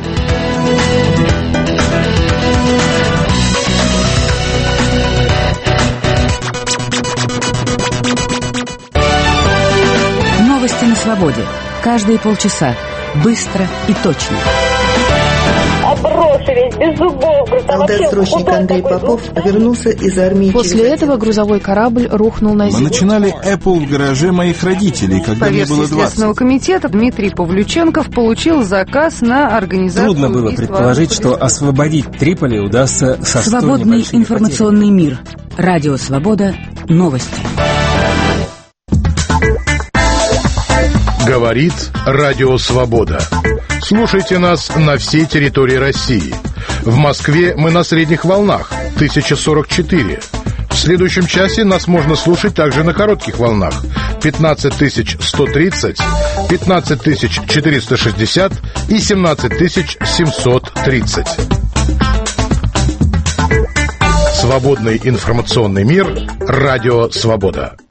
Новости на свободе. Каждые полчаса. Быстро и точно. Обросились, без зубов. Солдат-срочник Андрей Попов вернулся из армии. После этого грузовой корабль рухнул на землю. Мы начинали Apple в гараже моих родителей, когда мне было 20. Следственного комитета Дмитрий Павлюченков получил заказ на организацию. Трудно было предположить, что освободить Триполи удастся со Свободный информационный мир. Радио Свобода. Новости. Говорит Радио Свобода. Слушайте нас на всей территории России. В Москве мы на средних волнах 1044. В следующем часе нас можно слушать также на коротких волнах 15130, 15460 и 17730. Свободный информационный мир. Радио Свобода.